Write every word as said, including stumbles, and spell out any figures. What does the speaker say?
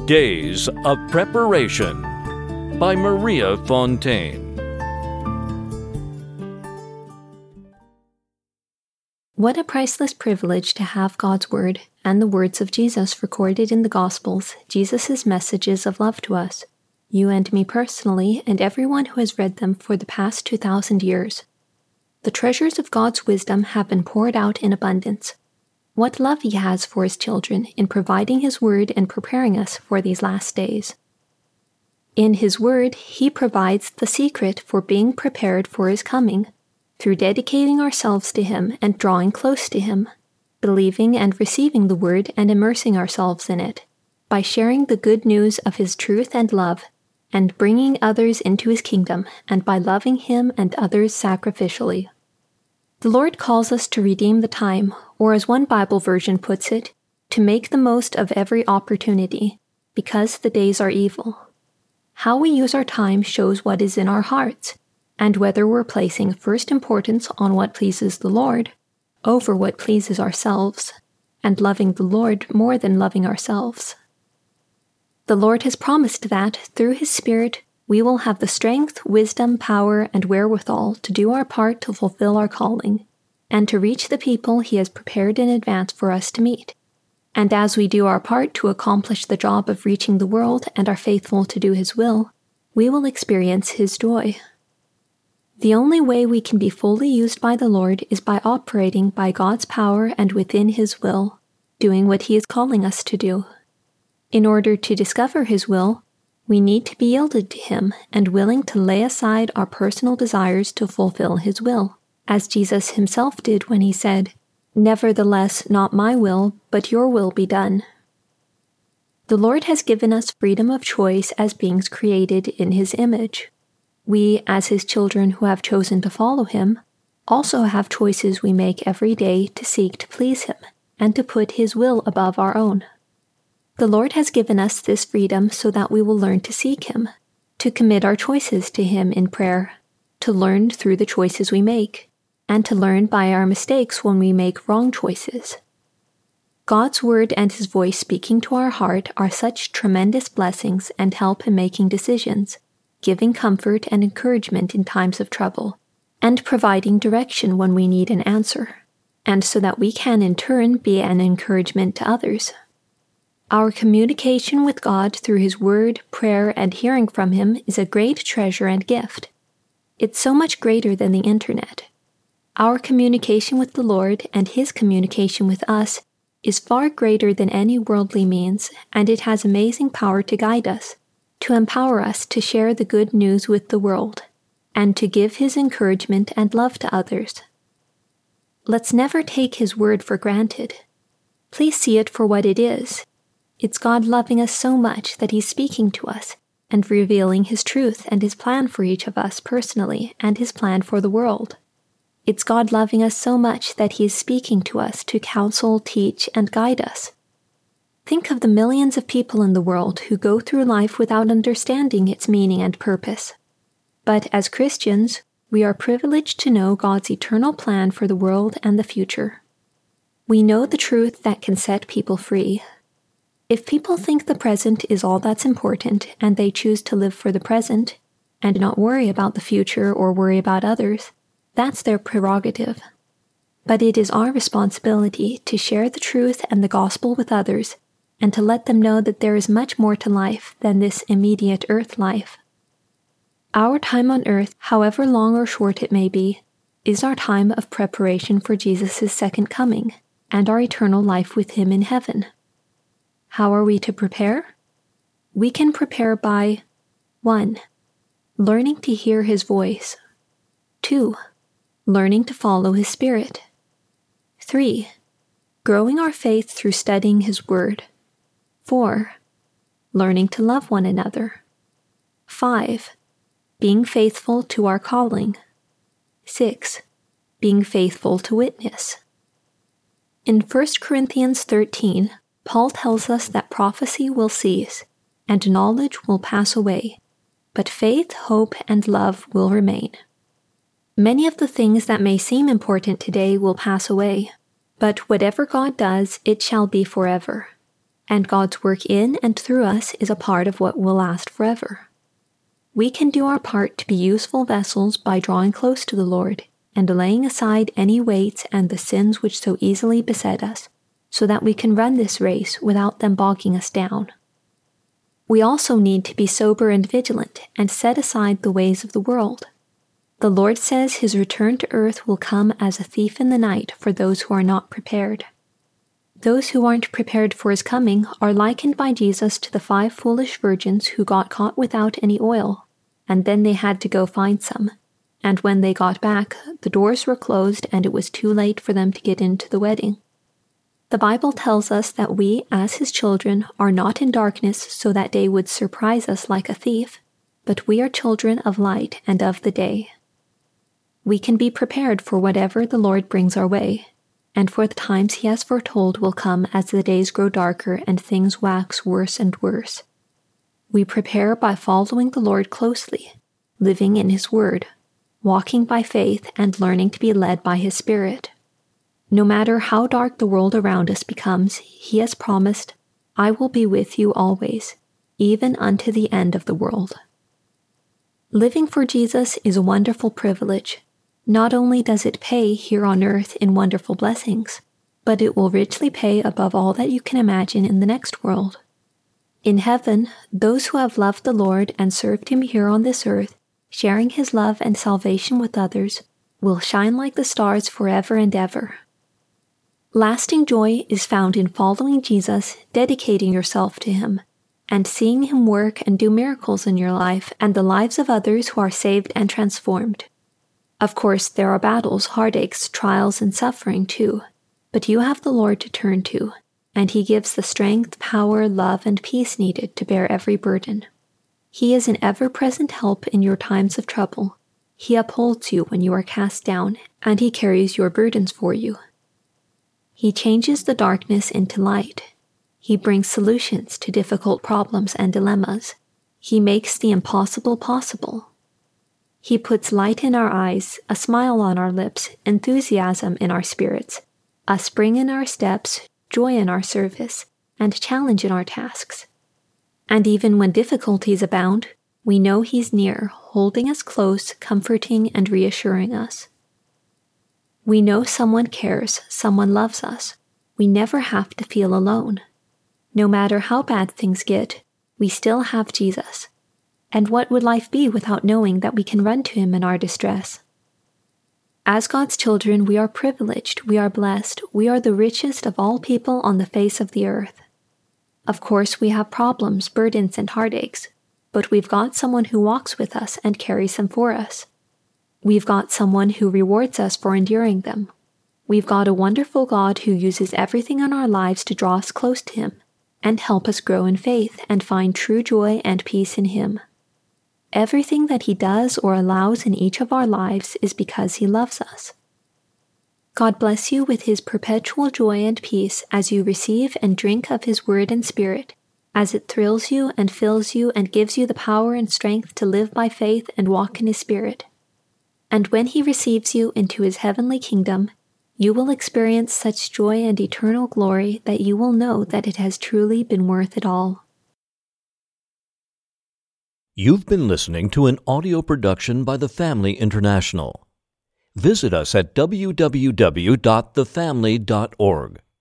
Days of Preparation by Maria Fontaine. What a priceless privilege to have God's Word and the words of Jesus recorded in the Gospels, Jesus' messages of love to us, you and me personally, and everyone who has read them for the past two thousand years. The treasures of God's wisdom have been poured out in abundance. What love He has for His children in providing His Word and preparing us for these last days. In His Word, He provides the secret for being prepared for His coming, through dedicating ourselves to Him and drawing close to Him, believing and receiving the Word and immersing ourselves in it, by sharing the good news of His truth and love, and bringing others into His kingdom, and by loving Him and others sacrificially. The Lord calls us to redeem the time, or as one Bible version puts it, to make the most of every opportunity, because the days are evil. How we use our time shows what is in our hearts, and whether we're placing first importance on what pleases the Lord over what pleases ourselves, and loving the Lord more than loving ourselves. The Lord has promised that, through His Spirit, we will have the strength, wisdom, power, and wherewithal to do our part to fulfill our calling, and to reach the people He has prepared in advance for us to meet. And as we do our part to accomplish the job of reaching the world and are faithful to do His will, we will experience His joy. The only way we can be fully used by the Lord is by operating by God's power and within His will, doing what He is calling us to do. In order to discover His will, we need to be yielded to Him and willing to lay aside our personal desires to fulfill His will, as Jesus Himself did when He said, "Nevertheless, not my will, but your will be done." The Lord has given us freedom of choice as beings created in His image. We, as His children who have chosen to follow Him, also have choices we make every day to seek to please Him and to put His will above our own. The Lord has given us this freedom so that we will learn to seek Him, to commit our choices to Him in prayer, to learn through the choices we make, and to learn by our mistakes when we make wrong choices. God's Word and His voice speaking to our heart are such tremendous blessings and help in making decisions, giving comfort and encouragement in times of trouble, and providing direction when we need an answer, and so that we can in turn be an encouragement to others. Our communication with God through His Word, prayer, and hearing from Him is a great treasure and gift. It's so much greater than the internet. Our communication with the Lord and His communication with us is far greater than any worldly means, and it has amazing power to guide us, to empower us to share the good news with the world, and to give His encouragement and love to others. Let's never take His Word for granted. Please see it for what it is. It's God loving us so much that He's speaking to us and revealing His truth and His plan for each of us personally and His plan for the world. It's God loving us so much that He is speaking to us to counsel, teach, and guide us. Think of the millions of people in the world who go through life without understanding its meaning and purpose. But as Christians, we are privileged to know God's eternal plan for the world and the future. We know the truth that can set people free. If people think the present is all that's important and they choose to live for the present and not worry about the future or worry about others, that's their prerogative. But it is our responsibility to share the truth and the gospel with others and to let them know that there is much more to life than this immediate earth life. Our time on earth, however long or short it may be, is our time of preparation for Jesus' second coming and our eternal life with Him in heaven. How are we to prepare? We can prepare by one. Learning to hear His voice. two. Learning to follow His Spirit. three. Growing our faith through studying His Word. four. Learning to love one another. five. Being faithful to our calling. six. Being faithful to witness. In First Corinthians thirteen, Paul tells us that prophecy will cease, and knowledge will pass away, but faith, hope, and love will remain. Many of the things that may seem important today will pass away, but whatever God does, it shall be forever. and God's work in and through us is a part of what will last forever. We can do our part to be useful vessels by drawing close to the Lord and laying aside any weights and the sins which so easily beset us, so that we can run this race without them bogging us down. We also need to be sober and vigilant and set aside the ways of the world. The Lord says his return to earth will come as a thief in the night for those who are not prepared. Those who aren't prepared for his coming are likened by Jesus to the five foolish virgins who got caught without any oil, and then they had to go find some. And when they got back, the doors were closed and it was too late for them to get into the wedding. The Bible tells us that we, as his children, are not in darkness so that day would surprise us like a thief, but we are children of light and of the day. We can be prepared for whatever the Lord brings our way, and for the times he has foretold will come as the days grow darker and things wax worse and worse. We prepare by following the Lord closely, living in his word, walking by faith and learning to be led by his Spirit. No matter how dark the world around us becomes, he has promised, "I will be with you always, even unto the end of the world." Living for Jesus is a wonderful privilege. Not only does it pay here on earth in wonderful blessings, but it will richly pay above all that you can imagine in the next world. In heaven, those who have loved the Lord and served him here on this earth, sharing his love and salvation with others, will shine like the stars forever and ever. Lasting joy is found in following Jesus, dedicating yourself to him, and seeing him work and do miracles in your life and the lives of others who are saved and transformed. Of course, there are battles, heartaches, trials, and suffering too, but you have the Lord to turn to, and he gives the strength, power, love, and peace needed to bear every burden. He is an ever-present help in your times of trouble. He upholds you when you are cast down, and he carries your burdens for you. He changes the darkness into light. He brings solutions to difficult problems and dilemmas. He makes the impossible possible. He puts light in our eyes, a smile on our lips, enthusiasm in our spirits, a spring in our steps, joy in our service, and challenge in our tasks. And even when difficulties abound, we know he's near, holding us close, comforting and reassuring us. We know someone cares, someone loves us. We never have to feel alone. No matter how bad things get, we still have Jesus. And what would life be without knowing that we can run to him in our distress? As God's children, we are privileged, we are blessed, we are the richest of all people on the face of the earth. Of course, we have problems, burdens, and heartaches, but we've got someone who walks with us and carries them for us. We've got someone who rewards us for enduring them. We've got a wonderful God who uses everything in our lives to draw us close to him and help us grow in faith and find true joy and peace in him. Everything that he does or allows in each of our lives is because he loves us. God bless you with his perpetual joy and peace as you receive and drink of his word and spirit, as it thrills you and fills you and gives you the power and strength to live by faith and walk in his spirit. And when he receives you into his heavenly kingdom, you will experience such joy and eternal glory that you will know that it has truly been worth it all. You've been listening to an audio production by The Family International. Visit us at w w w dot the family dot org.